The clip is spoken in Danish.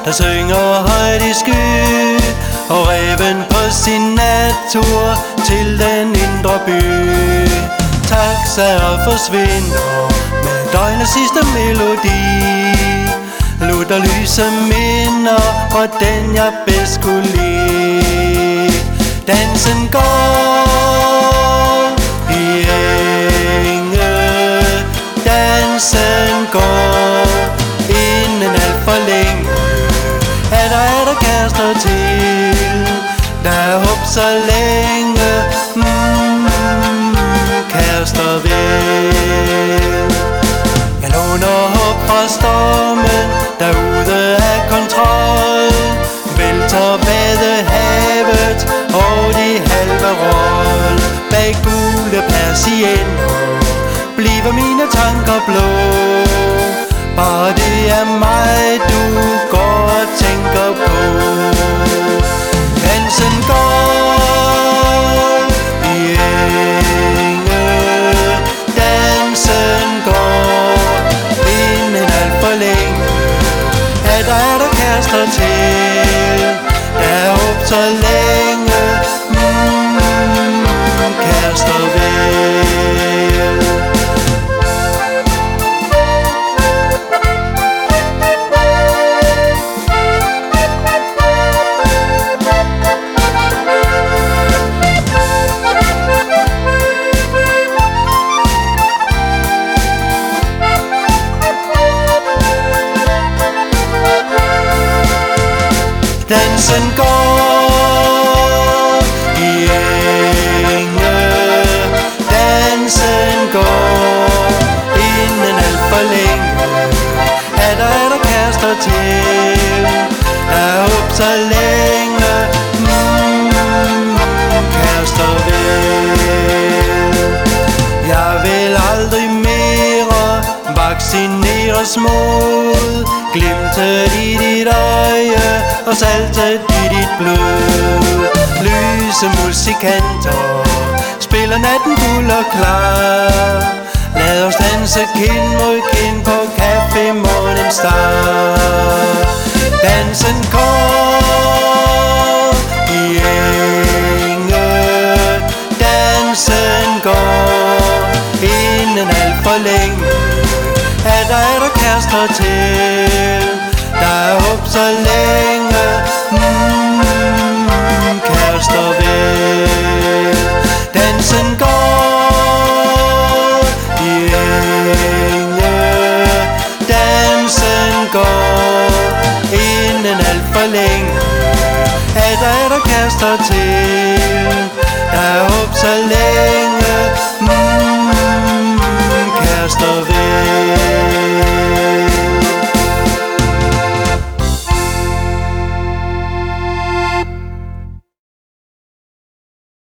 der synger højt i sky, og ræven på sin natur til den indre by. Taxaer forsvinder med døgnets sidste melodi. Lutter lyse minder, og den jeg bedst kunne lide. Dansen går i enge, dansen går inden alt for længe. Er der kærester til, der håb så længe, kærester vel. Jeg låner håb fra stormen, derude af kontrol. Vælter Vadehavet og de halve roll. Bag gule persienner bliver mine tanker blå. Bare det er mig, du går og tænker på. Dansen går i enge, dansen går inden alt for længe. Er der kærester til, der håb så længe, kærester vel. Dansen går i enge, dansen går inden alt for længe. Er der kærester til, der håb så længe, kærester vel. Jeg vil aldrig mere vaccineres mod glimtet i dit øje og saltet i dit blod. Lyse musikanter spiller natten fuld og klar. Lad os danse kind mod kind på Café Morningstar. Dansen går i enge, dansen går inden alt for længe. Er der kærester til, der håb så længe, kærester vel. Dansen går i enge, dansen går inden alt for længe. Er der kærester til, der håb så længe,